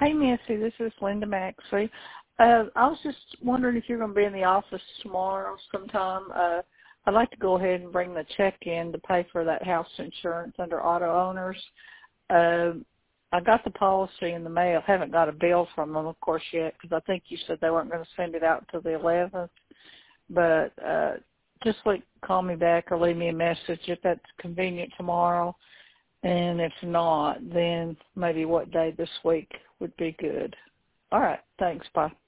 Hey, Missy, this is Linda Maxey. I was just wondering if you're going to be in the office tomorrow sometime. I'd like to go ahead and bring the check in to pay for that house insurance under auto owners. I got the policy in the mail. Haven't got a bill from them, of course, yet, because I think you said they weren't going to send it out until the 11th. But just call me back or leave me a message if that's convenient tomorrow. And if not, then maybe what day this week would be good. All right. Thanks. Bye.